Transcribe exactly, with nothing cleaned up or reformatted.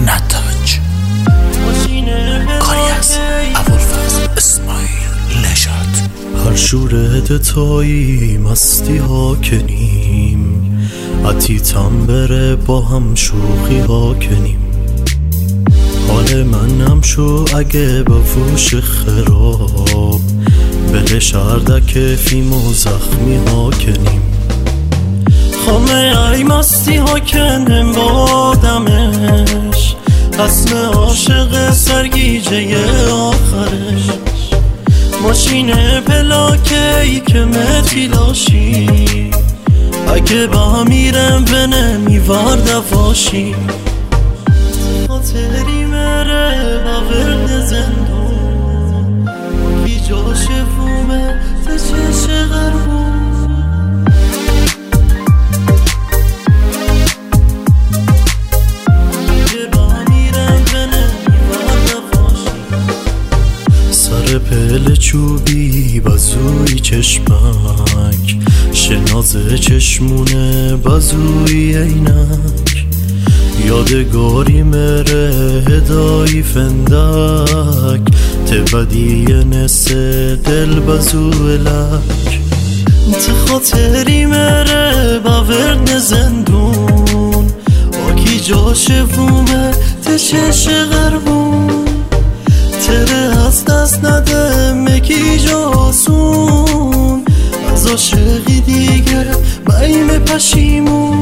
نتاج کاری از ابوالفضل اسماعیل نژاد. هر شور دتایی مستی ها کنیم، عتیتم بره با هم شوخی ها کنیم. حال منم شو اگه با فوش خراب، بله شردک فیم و زخمی ها کنیم. خامه ای مستی ها کنیم با دمش، اسم عاشق سرگیجه آخرش. ماشین پلاکی که متری لاشی، اگه با میرم به نمیوار دواشی. خاطری مره با ورد زندون، کی جاش فومه تا چش غربون. پل چوبی بازوی چشمک، شناز چشمونه بازوی عینک. یادگاری مره هدایی فندک، تبدی نسه دل بازو لک. تخاطری مره با ورد زندون، آکی جاش فومه تشش غربون. تره از دست نده مکی جاسون، از عاشقی دیگه بایم پشیمون.